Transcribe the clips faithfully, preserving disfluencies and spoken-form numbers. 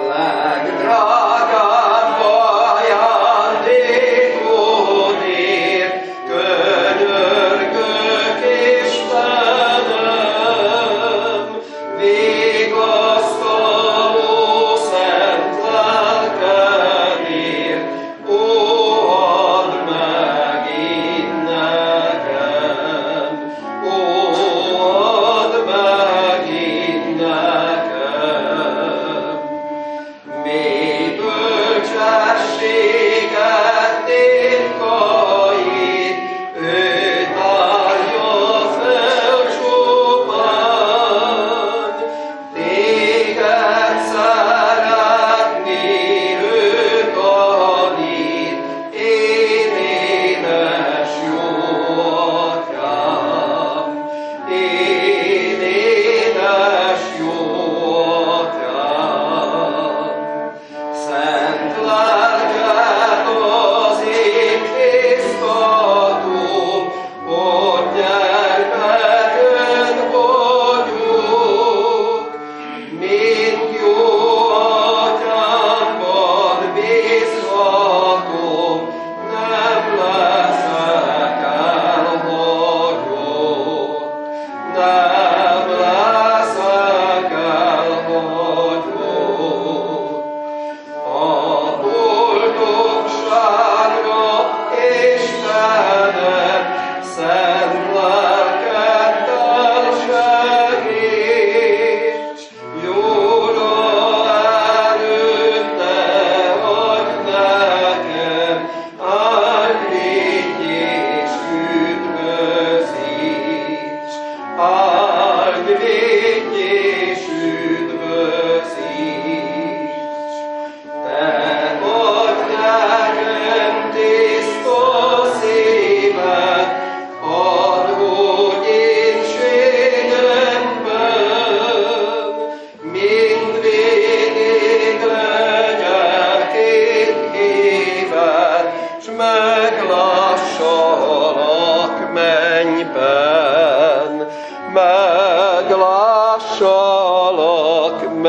meglássalak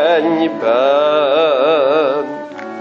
mennyben.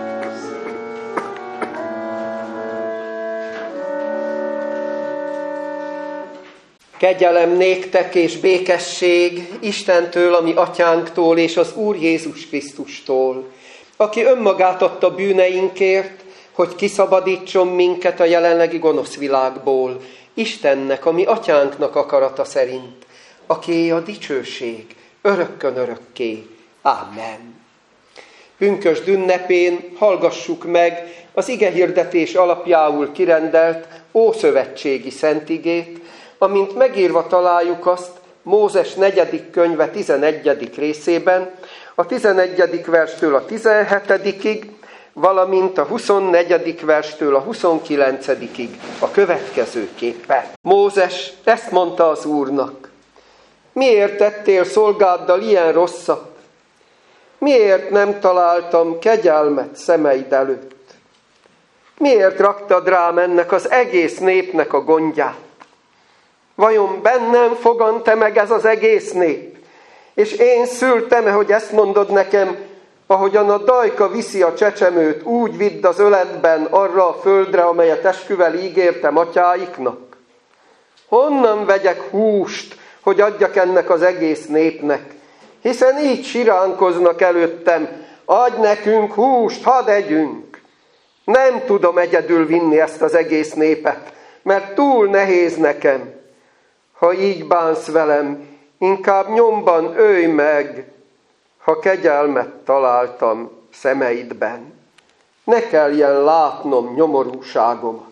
Kegyelem néktek és békesség Istentől, a mi atyánktól és az Úr Jézus Krisztustól, aki önmagát adta bűneinkért, hogy kiszabadítson minket a jelenlegi gonosz világból, Istennek, a mi atyánknak akarata szerint, akié a dicsőség örökkön örökké. Amen. Pünkösd ünnepén hallgassuk meg az igehirdetés alapjául kirendelt ószövetségi szentigét, amint megírva találjuk azt Mózes negyedik könyve tizenegyedik részében, a tizenegyedik verstől a tizenhetedikig, valamint a huszonnegyedik verstől a huszonkilencedikig a következőképpen. Mózes ezt mondta az Úrnak: miért tettél szolgáddal ilyen rosszat? Miért nem találtam kegyelmet szemeid előtt? Miért raktad rám ennek az egész népnek a gondját? Vajon bennem fogant-e meg ez az egész nép? És én szültem-e, hogy ezt mondod nekem, ahogyan a dajka viszi a csecsemőt, úgy vidd az öletben arra a földre, amelyet esküvel ígértem atyáiknak? Honnan vegyek húst, hogy adjak ennek az egész népnek? Hiszen így siránkoznak előttem: adj nekünk húst, hadd együnk. Nem tudom egyedül vinni ezt az egész népet, mert túl nehéz nekem. Ha így bánsz velem, inkább nyomban ölj meg, ha kegyelmet találtam szemeidben. Ne kelljen látnom nyomorúságomat.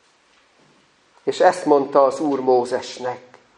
És ezt mondta az Úr Mózesnek: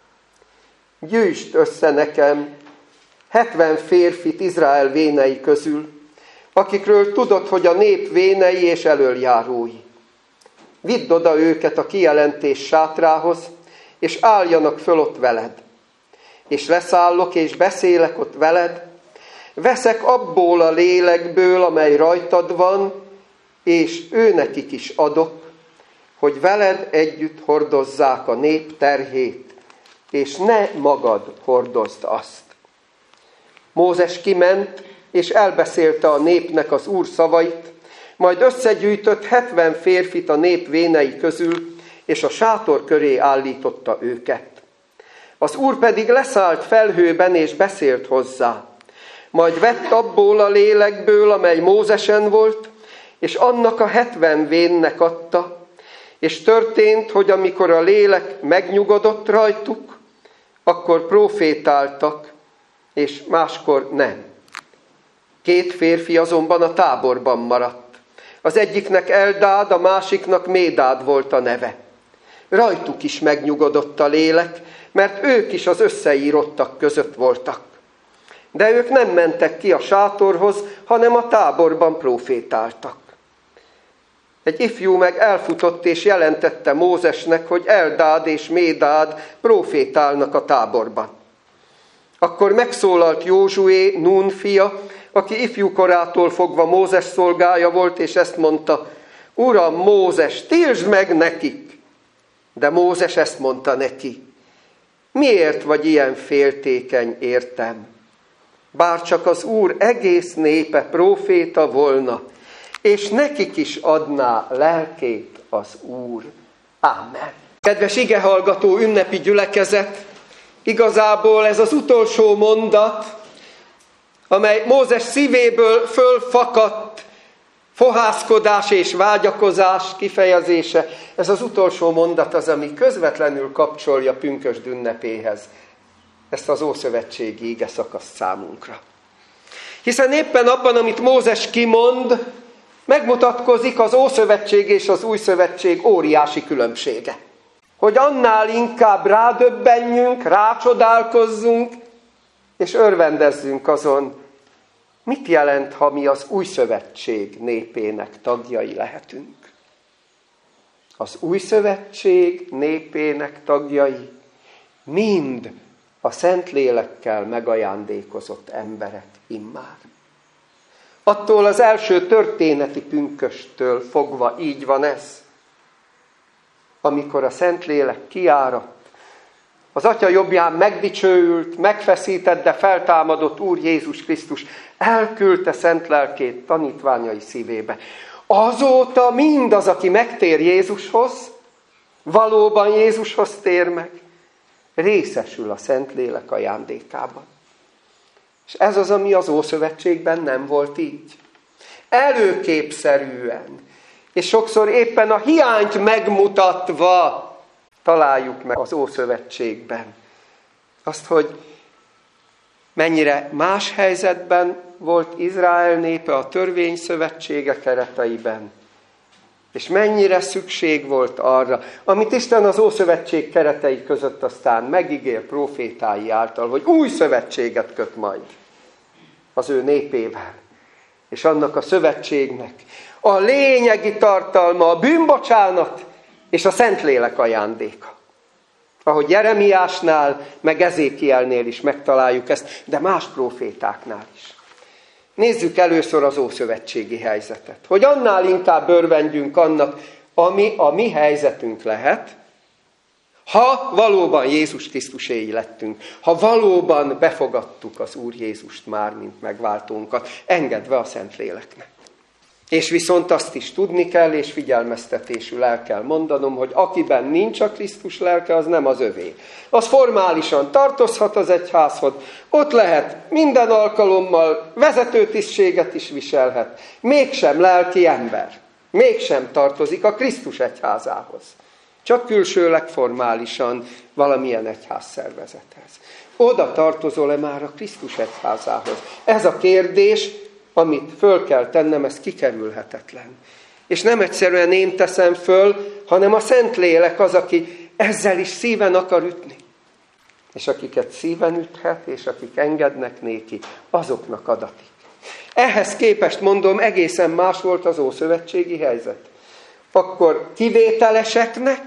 gyűjtsd össze nekem hetven férfit Izrael vénei közül, akikről tudod, hogy a nép vénei és elöljárói. Vidd oda őket a kijelentés sátrához, és álljanak föl ott veled. És leszállok, és beszélek ott veled, veszek abból a lélekből, amely rajtad van, és őnekik is adok, hogy veled együtt hordozzák a nép terhét, és ne magad hordozd azt. Mózes kiment, és elbeszélte a népnek az Úr szavait, majd összegyűjtött hetven férfit a nép vénei közül, és a sátor köré állította őket. Az Úr pedig leszállt felhőben, és beszélt hozzá. Majd vett abból a lélekből, amely Mózesen volt, és annak a hetven vénnek adta, és történt, hogy amikor a lélek megnyugodott rajtuk, akkor profétáltak, és máskor nem. Két férfi azonban a táborban maradt. Az egyiknek Eldád, a másiknak Médád volt a neve. Rajtuk is megnyugodott a lélek, mert ők is az összeírottak között voltak. De ők nem mentek ki a sátorhoz, hanem a táborban profétáltak. Egy ifjú meg elfutott és jelentette Mózesnek, hogy Eldád és Médád profétálnak a táborban. Akkor megszólalt Józsué, Nun fia, aki ifjúkorától fogva Mózes szolgája volt, és ezt mondta: Uram, Mózes, tiltsd meg nekik! De Mózes ezt mondta neki: miért vagy ilyen féltékeny értem? Bárcsak az Úr egész népe próféta volna, és nekik is adná lelkét az Úr. Ámen. Kedves igehallgató ünnepi gyülekezet, igazából ez az utolsó mondat, amely Mózes szívéből fölfakadt fohászkodás és vágyakozás kifejezése, ez az utolsó mondat az, ami közvetlenül kapcsolja pünkösd ünnepéhez ezt az ószövetségi ige szakaszt számunkra. Hiszen éppen abban, amit Mózes kimond, megmutatkozik az Ószövetség és az Új Szövetség óriási különbsége. Hogy annál inkább rádöbbenjünk, rácsodálkozzunk, és örvendezzünk azon, mit jelent, ha mi az Új Szövetség népének tagjai lehetünk. Az Új Szövetség népének tagjai mind a Szentlélekkel megajándékozott emberek immár. Attól az első történeti pünkösttől fogva így van ez. Amikor a Szentlélek kiáradt, az Atya jobbján megdicsőült, megfeszített, de feltámadott Úr Jézus Krisztus elküldte szent lelkét tanítványai szívébe. Azóta mindaz, aki megtér Jézushoz, valóban Jézushoz tér meg, részesül a Szentlélek ajándékában. És ez az, ami az Ószövetségben nem volt így. Előképszerűen, és sokszor éppen a hiányt megmutatva találjuk meg az Ószövetségben azt, hogy mennyire más helyzetben volt Izrael népe a törvényszövetsége kereteiben, és mennyire szükség volt arra, amit Isten az Ószövetség keretei között aztán megígér prófétái által, hogy új szövetséget köt majd az ő népével. És annak a szövetségnek a lényegi tartalma a bűnbocsánat és a Szentlélek ajándéka. Ahogy Jeremiásnál, meg Ezékielnél is megtaláljuk ezt, de más prófétáknál is. Nézzük először az ószövetségi helyzetet, hogy annál inkább örvendjünk annak, ami a mi helyzetünk lehet, ha valóban Jézus Krisztuséi lettünk, ha valóban befogadtuk az Úr Jézust már, mint megváltónkat, engedve a Szentléleknek. És viszont azt is tudni kell, és figyelmeztetésül el kell mondanom, hogy akiben nincs a Krisztus lelke, az nem az övé. Az formálisan tartozhat az egyházhoz, ott lehet minden alkalommal vezetőtisztséget is viselhet, mégsem lelki ember, mégsem tartozik a Krisztus egyházához. Csak külsőleg formálisan valamilyen egyházszervezethez. Oda tartozol-e már a Krisztus egyházához? Ez a kérdés, amit föl kell tennem, ez kikerülhetetlen. És nem egyszerűen én teszem föl, hanem a Szentlélek az, aki ezzel is szíven akar ütni. És akiket szíven üthet, és akik engednek néki, azoknak adatik. Ehhez képest mondom, egészen más volt az ószövetségi helyzet. Akkor kivételeseknek,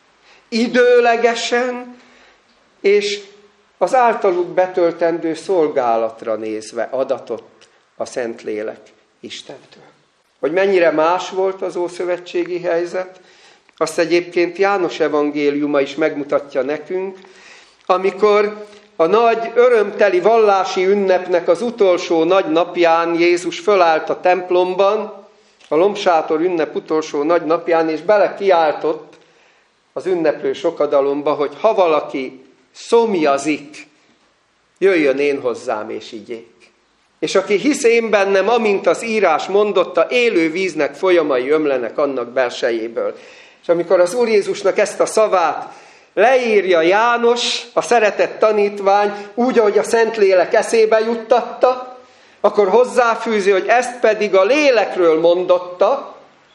időlegesen, és az általuk betöltendő szolgálatra nézve adatott a Szentlélek Istentől. Hogy mennyire más volt az ószövetségi helyzet, azt egyébként János evangéliuma is megmutatja nekünk, amikor A nagy örömteli vallási ünnepnek az utolsó nagy napján Jézus fölállt a templomban, a lombsátor ünnep utolsó nagy napján, és belekiáltott az ünneplő sokadalomba, hogy ha valaki szomjazik, jöjjön én hozzám és igyék. És aki hisz én bennem, amint az írás mondotta, élő víznek folyamai ömlenek annak belsejéből. És amikor az Úr Jézusnak ezt a szavát leírja János, a szeretett tanítvány, úgy, ahogy a Szentlélek eszébe juttatta, akkor hozzáfűzi, hogy ezt pedig a lélekről mondotta,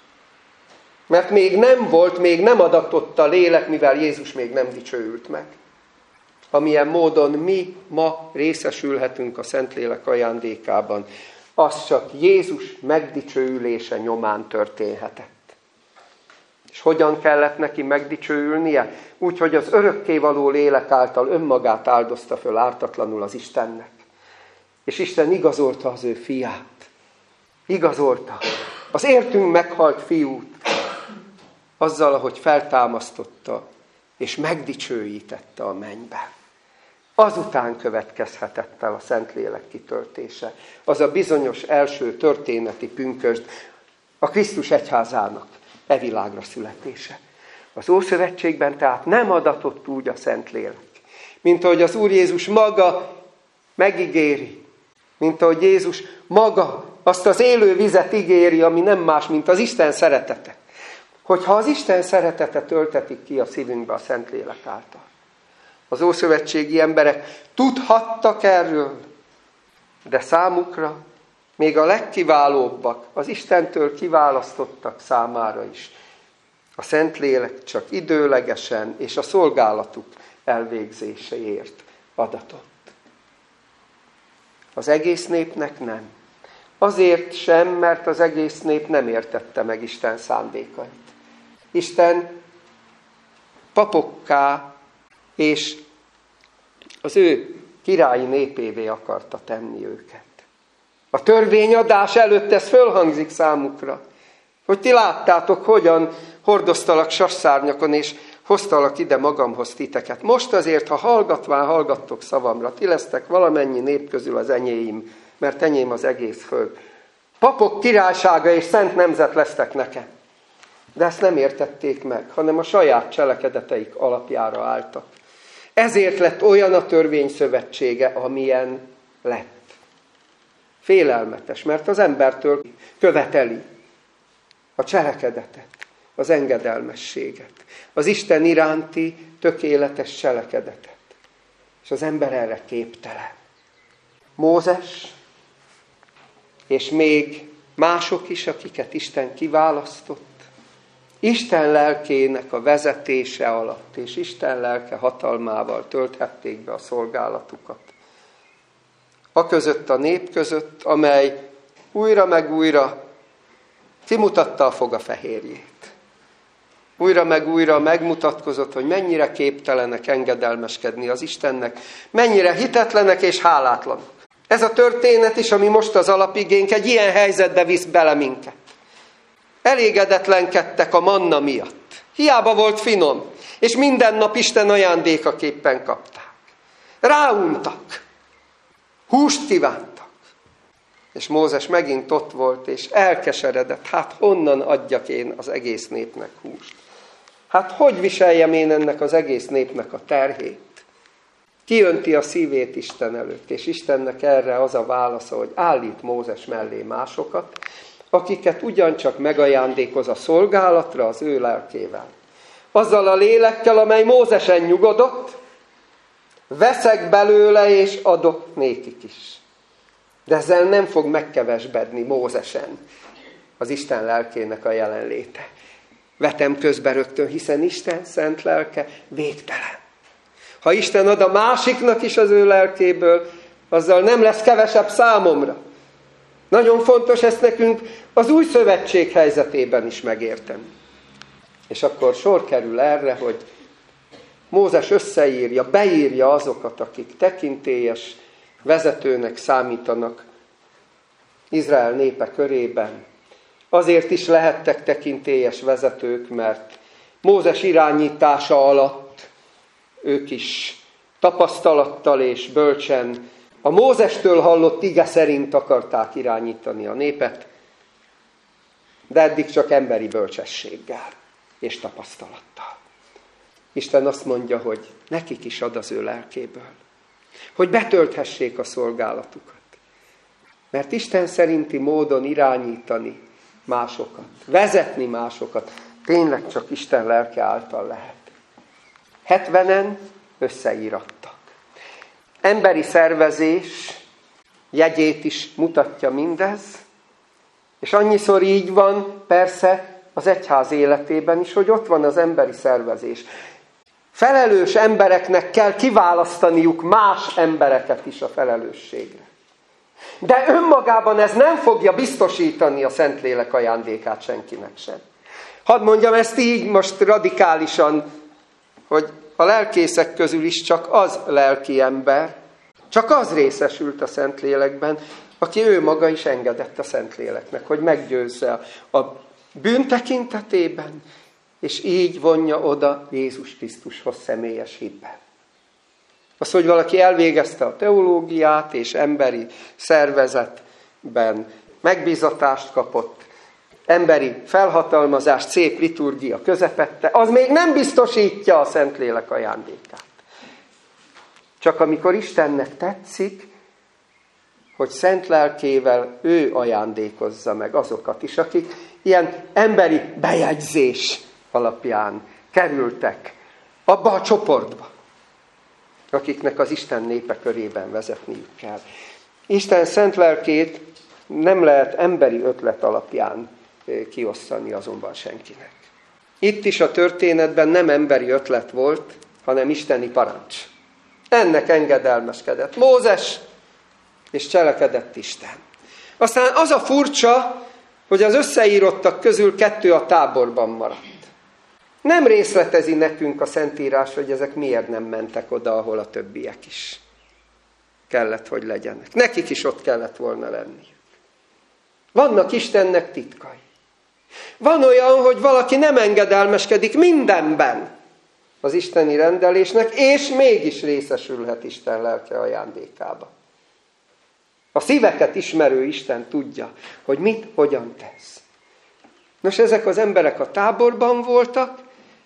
mert még nem volt, még nem adatott a lélek, mivel Jézus még nem dicsőült meg. Amilyen módon mi ma részesülhetünk a Szentlélek ajándékában, az csak Jézus megdicsőülése nyomán történhetett. És hogyan kellett neki megdicsőülnie? Úgy, hogy az örökkévaló lélek által önmagát áldozta föl ártatlanul az Istennek. És Isten igazolta az ő fiát. Igazolta az értünk meghalt fiút. Azzal, ahogy feltámasztotta, és megdicsőítette a mennyben. Azután következhetett el a Szentlélek kitöltése. Az a bizonyos első történeti pünkösd, a Krisztus egyházának e világra születése. Az Ószövetségben tehát nem adatott úgy a Szentlélek, mint ahogy az Úr Jézus maga megígéri, mint ahogy Jézus maga azt az élő vizet ígéri, ami nem más, mint az Isten szeretete. Hogyha az Isten szeretete töltetik ki a szívünkbe a Szentlélek által. Az ószövetségi emberek tudhattak erről, de számukra még a legkiválóbbak, az Istentől kiválasztottak számára is a Szentlélek csak időlegesen és a szolgálatuk elvégzéséért adatott. Az egész népnek nem. Azért sem, mert az egész nép nem értette meg Isten szándékait. Isten papokká és az ő királyi népévé akarta tenni őket. A törvényadás előtt ez fölhangzik számukra, hogy ti láttátok, hogyan hordoztalak sasszárnyakon, és hoztalak ide magamhoz titeket. Most azért, ha hallgatván hallgattok szavamra, ti lesztek valamennyi nép közül az enyém, mert enyém az egész föld. Papok királysága és szent nemzet lesztek nekem. De ezt nem értették meg, hanem a saját cselekedeteik alapjára álltak. Ezért lett olyan a törvény szövetsége, amilyen lett. Félelmetes, mert az embertől követeli a cselekedetet, az engedelmességet, az Isten iránti tökéletes cselekedetet. És az ember erre képtelen. Mózes, és még mások is, akiket Isten kiválasztott, Isten lelkének a vezetése alatt, és Isten lelke hatalmával tölthették be a szolgálatukat. A között a nép között, amely újra meg újra kimutatta a fogafehérjét. Újra meg újra megmutatkozott, hogy mennyire képtelenek engedelmeskedni az Istennek, mennyire hitetlenek és hálátlanok. Ez a történet is, ami most az alapigénk, egy ilyen helyzetbe visz bele minket. Elégedetlenkedtek a manna miatt. Hiába volt finom, és minden nap Isten ajándékaképpen kapták. Ráuntak. Húst kívántak. És Mózes megint ott volt, és elkeseredett. Hát honnan adjak én az egész népnek húst? Hát hogy viseljem én ennek az egész népnek a terhét? Kiönti a szívét Isten előtt, és Istennek erre az a válasza, hogy állít Mózes mellé másokat, akiket ugyancsak megajándékoz a szolgálatra az ő lelkével. Azzal a lélekkel, amely Mózesen nyugodott, veszek belőle és adok nékik is. De ezzel nem fog megkevesbedni Mózesen az Isten lelkének a jelenléte. Vetem közbe rögtön, hiszen Isten szent lelke végtelen. Ha Isten ad a másiknak is az ő lelkéből, azzal nem lesz kevesebb számomra. Nagyon fontos ezt nekünk az új szövetség helyzetében is megérteni. És akkor sor kerül erre, hogy Mózes összeírja, beírja azokat, akik tekintélyes vezetőnek számítanak Izrael népe körében. Azért is lehettek tekintélyes vezetők, mert Mózes irányítása alatt ők is tapasztalattal és bölcsen a Mózestől hallott ige szerint akarták irányítani a népet, de eddig csak emberi bölcsességgel és tapasztalattal. Isten azt mondja, hogy nekik is ad az ő lelkéből, hogy betölthessék a szolgálatukat. Mert Isten szerinti módon irányítani másokat, vezetni másokat, tényleg csak Isten lelke által lehet. Hetvenen összeírattak. Emberi szervezés jegyét is mutatja mindez, és annyiszor így van persze az egyház életében is, hogy ott van az emberi szervezés. Felelős embereknek kell kiválasztaniuk más embereket is a felelősségre. De önmagában ez nem fogja biztosítani a Szentlélek ajándékát senkinek sem. Hadd mondjam ezt így most radikálisan, hogy a lelkészek közül is csak az lelki ember, csak az részesült a Szentlélekben, aki ő maga is engedett a Szentléleknek, hogy meggyőzze a bűn tekintetében, és így vonja oda Jézus Krisztushoz személyes hitben. Az, hogy valaki elvégezte a teológiát, és emberi szervezetben megbízatást kapott, emberi felhatalmazás, szép liturgia közepette, az még nem biztosítja a Szentlélek ajándékát. Csak amikor Istennek tetszik, hogy szent lelkével ő ajándékozza meg azokat is, akik ilyen emberi bejegyzés alapján kerültek abba a csoportba, akiknek az Isten népe körében vezetniük kell. Isten szent lelkét nem lehet emberi ötlet alapján kiosztani azonban senkinek. Itt is a történetben nem emberi ötlet volt, hanem isteni parancs. Ennek engedelmeskedett Mózes, és cselekedett Isten. Aztán az a furcsa, hogy az összeírottak közül kettő a táborban maradt. Nem részletezi nekünk a Szentírás, hogy ezek miért nem mentek oda, ahol a többiek is kellett, hogy legyenek. Nekik is ott kellett volna lenniük. Vannak Istennek titkai. Van olyan, hogy valaki nem engedelmeskedik mindenben az isteni rendelésnek, és mégis részesülhet Isten lelke ajándékába. A szíveket ismerő Isten tudja, hogy mit, hogyan tesz. Nos, ezek az emberek a táborban voltak,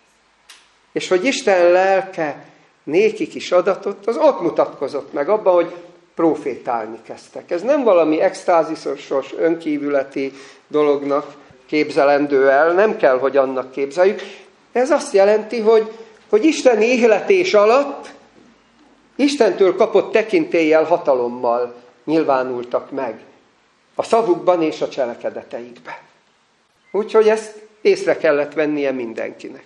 és hogy Isten lelke nékik is adatott, az ott mutatkozott meg abban, hogy profétálni kezdtek. Ez nem valami extázisos, önkívületi dolognak képzelendő el, nem kell, hogy annak képzeljük. Ez azt jelenti, hogy, hogy isteni ihletés alatt Istentől kapott tekintéllyel, hatalommal nyilvánultak meg a szavukban és a cselekedeteikben. Úgyhogy ezt észre kellett vennie mindenkinek.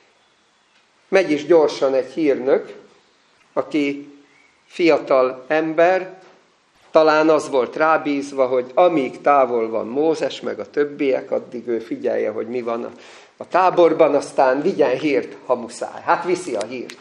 Megy is gyorsan egy hírnök, aki fiatal ember, talán az volt rábízva, hogy amíg távol van Mózes meg a többiek, addig ő figyelje, hogy mi van a, a táborban, aztán vigyen hírt, ha muszáj. Hát viszi a hírt.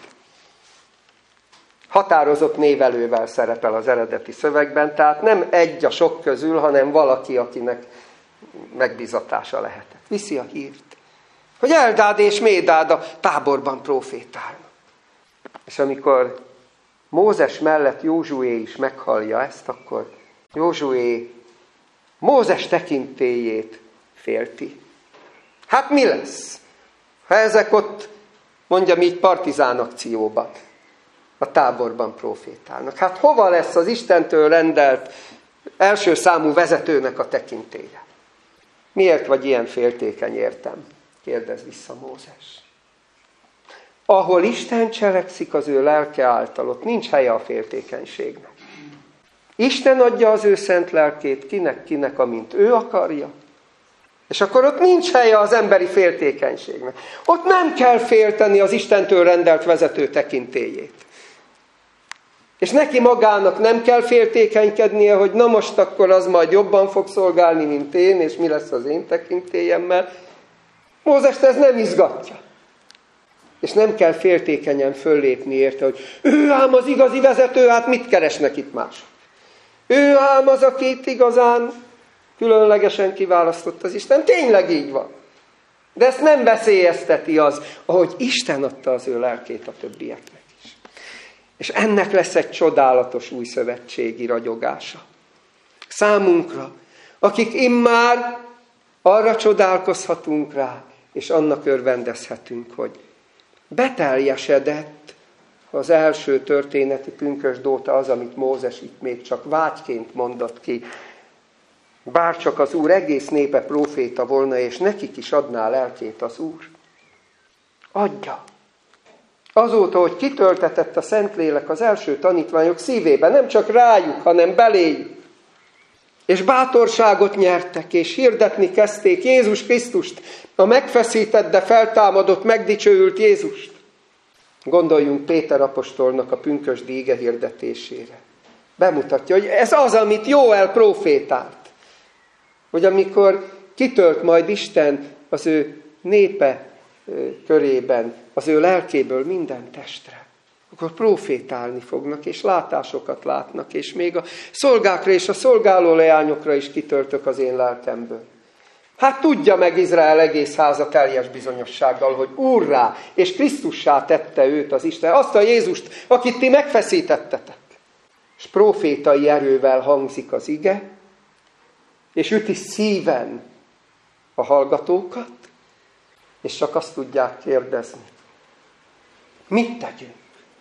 Határozott névelővel szerepel az eredeti szövegben, tehát nem egy a sok közül, hanem valaki, akinek megbízatása lehetett. Viszi a hírt, hogy Eldád és Médád a táborban profétálnak. És amikor Mózes mellett Józsué is meghallja ezt, akkor Józsué Mózes tekintélyét félti. Hát mi lesz, ha ezek ott, mondjam így, partizán akcióban a táborban profétálnak? Hát hova lesz az Istentől rendelt első számú vezetőnek a tekintélye? Miért vagy ilyen féltékeny, értem? Kérdez vissza Mózes. Ahol Isten cselekszik az ő lelke által, ott nincs helye a féltékenységnek. Isten adja az ő szent lelkét kinek-kinek, amint ő akarja. És akkor ott nincs helye az emberi féltékenységnek. Ott nem kell félteni az Istentől rendelt vezető tekintélyét. És neki magának nem kell féltékenykednie, hogy na most akkor az majd jobban fog szolgálni, mint én, és mi lesz az én tekintélyemmel. Mózest ez nem izgatja. És nem kell féltékenyen föllépni érte, hogy ő ám az igazi vezető, hát mit keresnek itt mások? Ő ám az, aki itt igazán különlegesen kiválasztott az Isten. Tényleg így van. De ezt nem veszélyezteti az, ahogy Isten adta az ő lelkét a többieknek is. És ennek lesz egy csodálatos új szövetségi ragyogása. Számunkra, akik immár arra csodálkozhatunk rá, és annak örvendezhetünk, hogy beteljesedett az első történeti pünkösd óta az, amit Mózes itt még csak vágyként mondott ki. Bárcsak az Úr egész népe próféta volna, és nekik is adná lelkét az Úr. Adja. Azóta, hogy kitöltetett a Szentlélek az első tanítványok szívében, nem csak rájuk, hanem beléjük. És bátorságot nyertek, és hirdetni kezdték Jézus Krisztust, a megfeszített, de feltámadott, megdicsőült Jézust. Gondoljunk Péter apostolnak a pünkösdi ige hirdetésére. Bemutatja, hogy ez az, amit Jóel prófétált. Hogy amikor kitölt majd Isten az ő népe körében, az ő lelkéből minden testre, akkor prófétálni fognak, és látásokat látnak, és még a szolgákra és a szolgáló leányokra is kitöltök az én lelkemből. Hát tudja meg Izrael egész háza teljes bizonyossággal, hogy Úrrá és Krisztussá tette őt az Isten, azt a Jézust, akit ti megfeszítettetek. És prófétai erővel hangzik az ige, és üti szíven a hallgatókat, és csak azt tudják kérdezni. Mit tegyünk?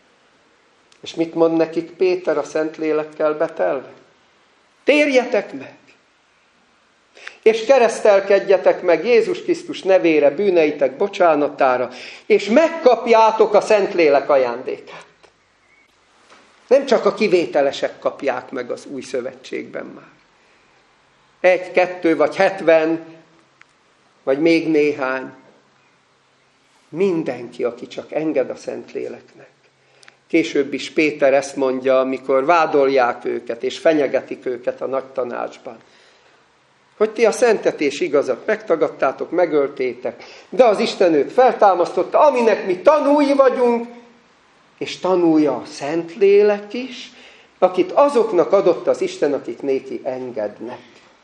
És mit mond nekik Péter a Szentlélekkel betelve? Térjetek meg! És keresztelkedjetek meg Jézus Krisztus nevére, bűneitek bocsánatára, és megkapjátok a Szentlélek ajándékát. Nem csak a kivételesek kapják meg az új szövetségben már. Egy, kettő, vagy hetven, vagy még néhány. Mindenki, aki csak enged a Szentléleknek. Később is Péter ezt mondja, amikor vádolják őket, és fenyegetik őket a nagy tanácsban. Hogy ti a szentet és igazat megtagadtátok, megöltétek, de az Isten őt feltámasztotta, aminek mi tanúi vagyunk, és tanulja a Szentlélek is, akit azoknak adott az Isten, akik néki engednek.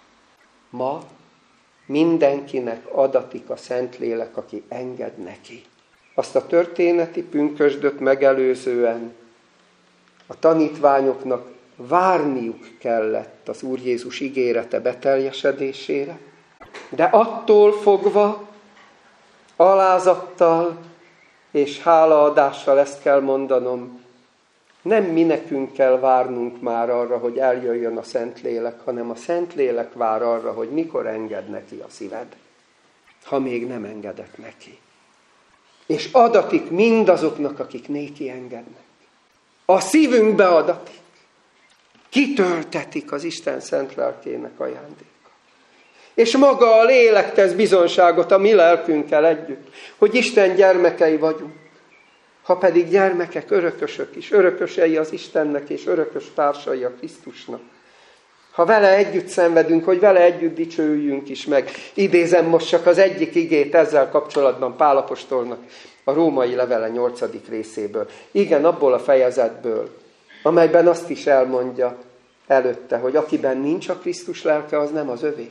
Ma mindenkinek adatik a Szentlélek, aki enged neki. Azt a történeti pünkösdöt megelőzően a tanítványoknak várniuk kellett az Úr Jézus ígérete beteljesedésére, de attól fogva alázattal és hálaadással ezt kell mondanom, nem mi nekünk kell várnunk már arra, hogy eljöjjön a Szentlélek, hanem a Szentlélek vár arra, hogy mikor enged neki a szíved, ha még nem engedett neki. És adatik mindazoknak, akik néki engednek. A szívünkbe adatik. Kitöltetik az Isten szent lelkének ajándéka. És maga a lélek tesz bizonságot a mi lelkünkkel együtt, hogy Isten gyermekei vagyunk. Ha pedig gyermekek, örökösök is, örökösei az Istennek és örökös társai a Krisztusnak. Ha vele együtt szenvedünk, hogy vele együtt dicsőüljünk is meg. Idézem most csak az egyik igét ezzel kapcsolatban Pál apostolnak a római levele nyolcadik részéből. Igen, abból a fejezetből, amelyben azt is elmondja előtte, hogy akiben nincs a Krisztus lelke, az nem az övé.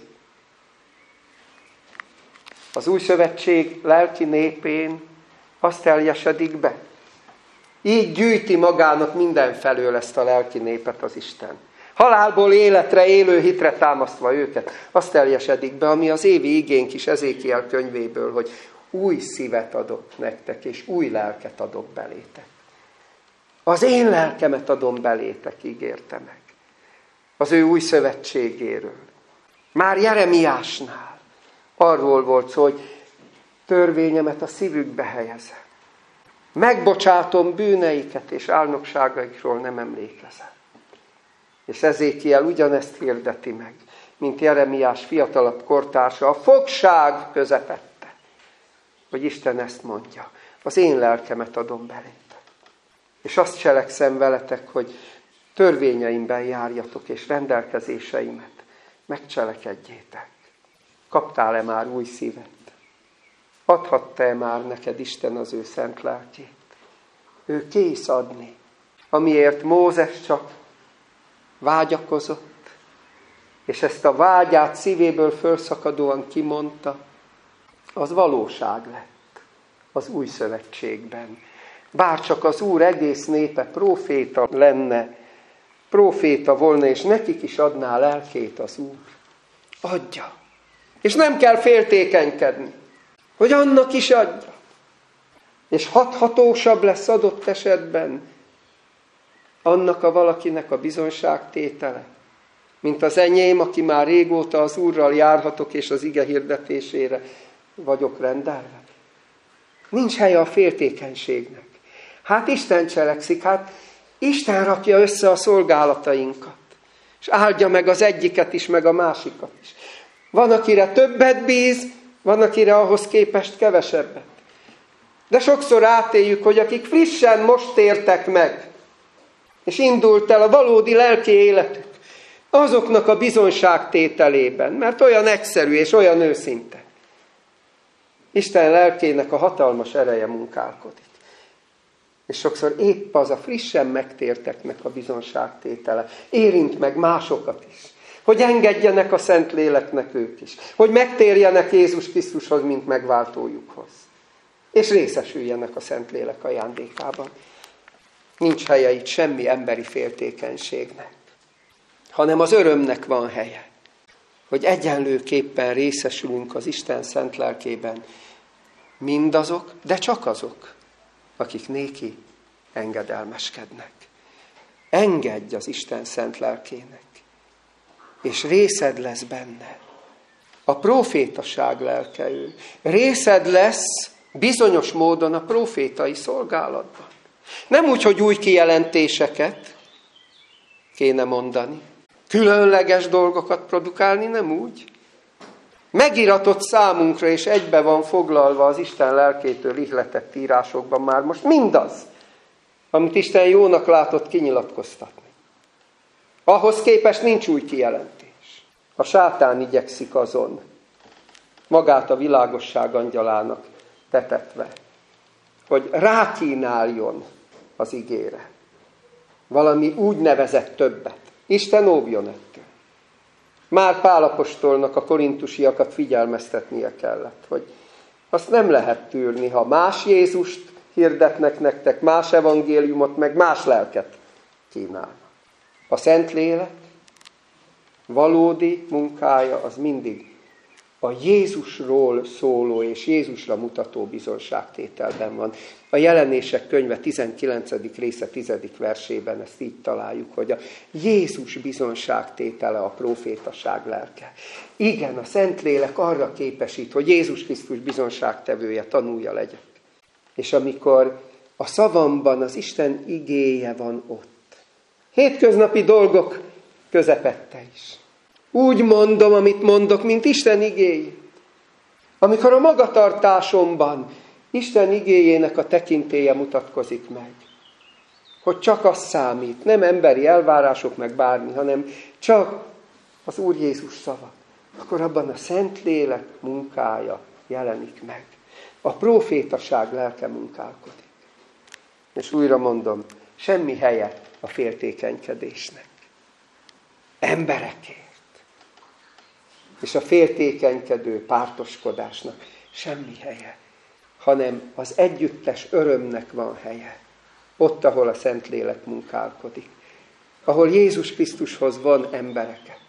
Az új szövetség lelki népén azt teljesedik be. Így gyűjti magának mindenfelől ezt a lelki népet az Isten. Halálból életre, élő hitre támasztva őket. Azt teljesedik be, ami az évi igénk is Ezékiel könyvéből, hogy új szívet adok nektek, és új lelket adok belétek. Az én lelkemet adom belétek, ígérte meg. Az ő új szövetségéről. Már Jeremiásnál arról volt szó, hogy törvényemet a szívükbe helyezem. Megbocsátom bűneiket, és álnokságaikról nem emlékezem. És Ezékiel ugyanezt hirdeti meg, mint Jeremiás fiatalabb kortársa a fogság közepette. Hogy Isten ezt mondja, az én lelkemet adom belétek. És azt cselekszem veletek, hogy törvényeimben járjatok, és rendelkezéseimet megcselekedjétek. Kaptál-e már új szívet? Adhatta-e már neked Isten az ő szent lelkét? Ő kész adni, amiért Mózes csak vágyakozott, és ezt a vágyát szívéből fölszakadóan kimondta, az valóság lett az új szövetségben. Bárcsak az Úr egész népe próféta lenne, próféta volna, és nekik is adná lelkét az Úr. Adja. És nem kell féltékenykedni, hogy annak is adja. És hathatósabb lesz adott esetben annak a valakinek a bizonságtétele, mint az enyém, aki már régóta az Úrral járhatok, és az ige hirdetésére vagyok rendelve. Nincs helye a féltékenységnek. Hát Isten cselekszik, hát Isten rakja össze a szolgálatainkat, és áldja meg az egyiket is, meg a másikat is. Van, akire többet bíz, van, akire ahhoz képest kevesebbet. De sokszor átéljük, hogy akik frissen most tértek meg, és indult el a valódi lelki életük, azoknak a bizonságtételében, mert olyan egyszerű és olyan őszinte. Isten lelkének a hatalmas ereje munkálkodik. És sokszor épp az a frissen megtérteknek a bizonságtétele érint meg másokat is. Hogy engedjenek a Szentléleknek ők is. Hogy megtérjenek Jézus Krisztushoz, mint megváltójukhoz. És részesüljenek a Szentlélek ajándékában. Nincs helye itt semmi emberi féltékenységnek, hanem az örömnek van helye. Hogy egyenlőképpen részesülünk az Isten szent lelkében mindazok, de csak azok, akik néki engedelmeskednek. Engedj az Isten szent lelkének, és részed lesz benne. A prófétaság lelke ő. Részed lesz bizonyos módon a prófétai szolgálatban. Nem úgy, hogy új kijelentéseket kéne mondani, különleges dolgokat produkálni, nem úgy. Megiratott számunkra, és egybe van foglalva az Isten lelkétől ihletett írásokban már most mindaz, amit Isten jónak látott kinyilatkoztatni. Ahhoz képest nincs új kijelentés. A sátán igyekszik azon, magát a világosság angyalának tetetve, hogy rákínáljon az igére. Valami úgynevezett többet. Isten óvjon ettől. Már Pál apostolnak a korintusiakat figyelmeztetnie kellett, hogy azt nem lehet tűrni, ha más Jézust hirdetnek nektek, más evangéliumot, meg más lelket kínálnak. A Szentlélek valódi munkája az mindig a Jézusról szóló és Jézusra mutató bizonságtételben van. A Jelenések könyve tizenkilencedik része tizedik versében ezt így találjuk, hogy a Jézus bizonságtétele a prófétaság lelke. Igen, a Szentlélek arra képesít, hogy Jézus Krisztus bizonságtevője, tanúja legyek. És amikor a szavamban az Isten igéje van ott, hétköznapi dolgok közepette is. Úgy mondom, amit mondok, mint Isten igéjét. Amikor a magatartásomban Isten igéjének a tekintélye mutatkozik meg, hogy csak az számít, nem emberi elvárások meg bármi, hanem csak az Úr Jézus szava, akkor abban a Szentlélek munkája jelenik meg. A prófétaság lelke munkálkodik. És újra mondom, semmi helye a féltékenykedésnek. Emberekért. És a féltékenykedő pártoskodásnak semmi helye, hanem az együttes örömnek van helye. Ott, ahol a Szentlélek munkálkodik. Ahol Jézus Krisztushoz van embereket.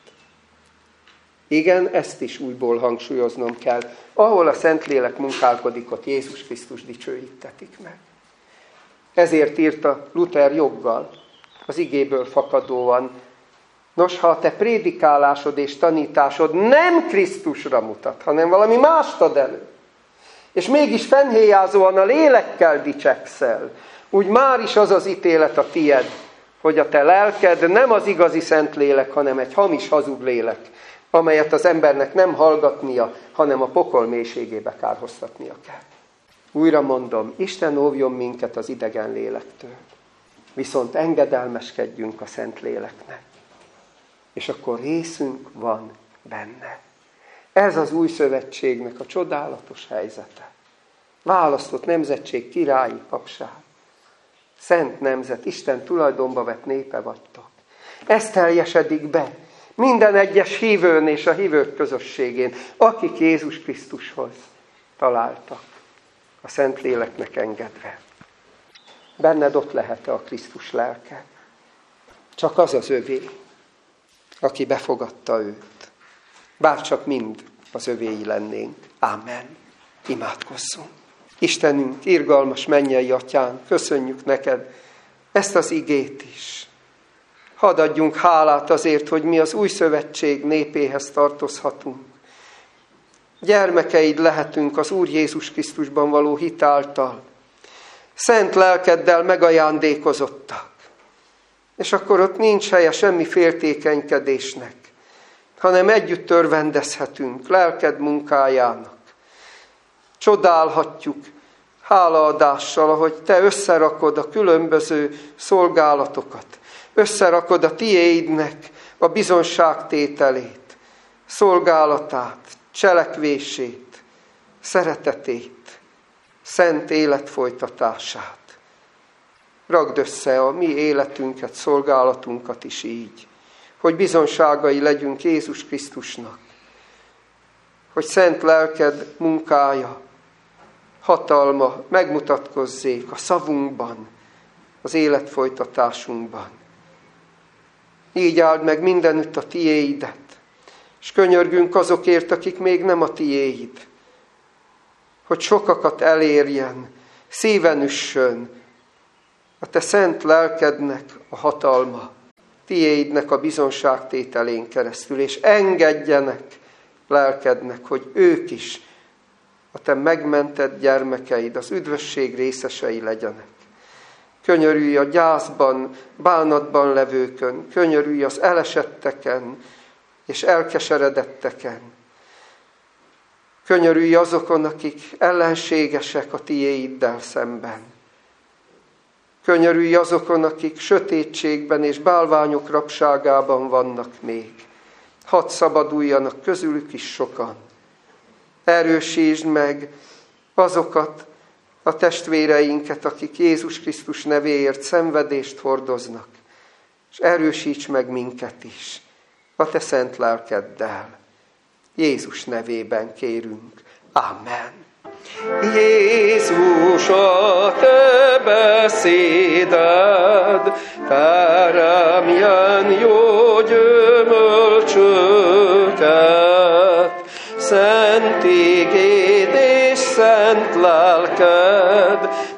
Igen, ezt is újból hangsúlyoznom kell. Ahol a Szentlélek munkálkodik, ott Jézus Krisztus dicsőítetik meg. Ezért írta Luther joggal, az igéből fakadóan, nos, ha a te prédikálásod és tanításod nem Krisztusra mutat, hanem valami mást ad elő, és mégis fennhéjázóan a lélekkel dicsekszel, úgy már is az az ítélet a tied, hogy a te lelked nem az igazi Szentlélek, hanem egy hamis hazug lélek, amelyet az embernek nem hallgatnia, hanem a pokol mélységébe kárhoztatnia kell. Újra mondom, Isten óvjon minket az idegen lélektől, viszont engedelmeskedjünk a Szentléleknek. És akkor részünk van benne. Ez az új szövetségnek a csodálatos helyzete. Választott nemzetség, királyi papság. Szent nemzet, Isten tulajdonba vett népe vagytok. Ez teljesedik be minden egyes hívőn és a hívők közösségén, akik Jézus Krisztushoz találtak, a Szentléleknek engedve. Benned ott lehet-e a Krisztus lelke? Csak az az övé, aki befogadta őt. Bárcsak mind az övéi lennénk. Ámen. Imádkozzunk. Istenünk, irgalmas mennyei atyánk, köszönjük neked ezt az igét is. Hadd adjunk hálát azért, hogy mi az új szövetség népéhez tartozhatunk. Gyermekeid lehetünk az Úr Jézus Krisztusban való hit által. Szent lelkeddel megajándékozottak. És akkor ott nincs helye semmi féltékenykedésnek, hanem együtt örvendezhetünk lelked munkájának. Csodálhatjuk hálaadással, ahogy te összerakod a különböző szolgálatokat, összerakod a tiédnek a bizonságtételét, szolgálatát, cselekvését, szeretetét, szent élet folytatását. Ragd össze a mi életünket, szolgálatunkat is így, hogy bizonságai legyünk Jézus Krisztusnak, hogy szent lelked munkája, hatalma megmutatkozzék a szavunkban, az életfolytatásunkban. Így áld meg mindenütt a tiéidet, és könyörgünk azokért, akik még nem a tiéid, hogy sokakat elérjen, szíven üssön a te szent lelkednek a hatalma, tiéidnek a bizonságtételén keresztül, és engedjenek lelkednek, hogy ők is a te megmentett gyermekeid, az üdvösség részesei legyenek. Könyörülj a gyászban, bánatban levőkön, könyörülj az elesetteken és elkeseredetteken. Könyörülj azokon, akik ellenségesek a tiéiddel szemben. Könyörülj azokon, akik sötétségben és bálványok rabságában vannak még. Hadd szabaduljanak közülük is sokan. Erősítsd meg azokat a testvéreinket, akik Jézus Krisztus nevéért szenvedést hordoznak, és erősíts meg minket is a te szent lelkeddel. Jézus nevében kérünk. Amen. Jézus, a te beszéded teremjen jó gyümölcsöket, szent igéd és szent lelked